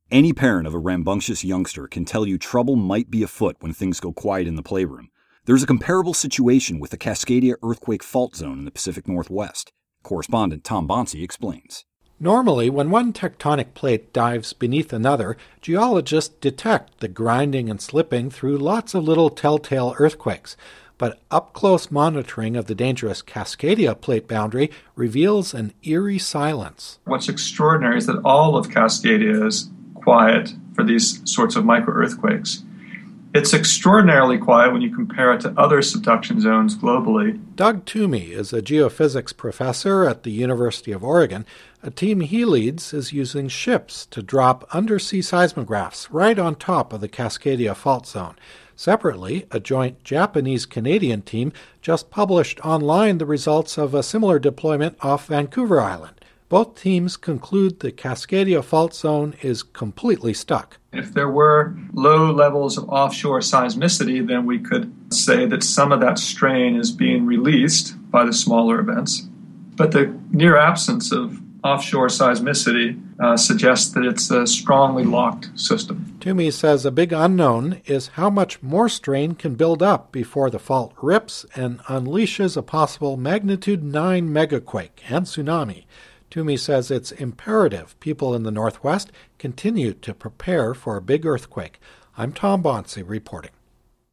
Any parent of a rambunctious youngster can tell you trouble might be afoot when things go quiet in the playroom. There's a comparable situation with the Cascadia earthquake fault zone in the Pacific Northwest. Correspondent Tom Bonsi explains. Normally, when one tectonic plate dives beneath another, geologists detect the grinding and slipping through lots of little telltale earthquakes. But up-close monitoring of the dangerous Cascadia plate boundary reveals an eerie silence. What's extraordinary is that all of Cascadia is quiet for these sorts of micro-earthquakes. It's extraordinarily quiet when you compare it to other subduction zones globally. Doug Toomey is a geophysics professor at the University of Oregon. A team he leads is using ships to drop undersea seismographs right on top of the Cascadia fault zone. Separately, a joint Japanese-Canadian team just published online the results of a similar deployment off Vancouver Island. Both teams conclude the Cascadia fault zone is completely stuck. If there were low levels of offshore seismicity, then we could say that some of that strain is being released by the smaller events. But the near absence of offshore seismicity suggests that it's a strongly locked system. Toomey says a big unknown is how much more strain can build up before the fault rips and unleashes a possible magnitude 9 megaquake and tsunami. Toomey says it's imperative people in the Northwest continue to prepare for a big earthquake. I'm Tom Bonsi reporting.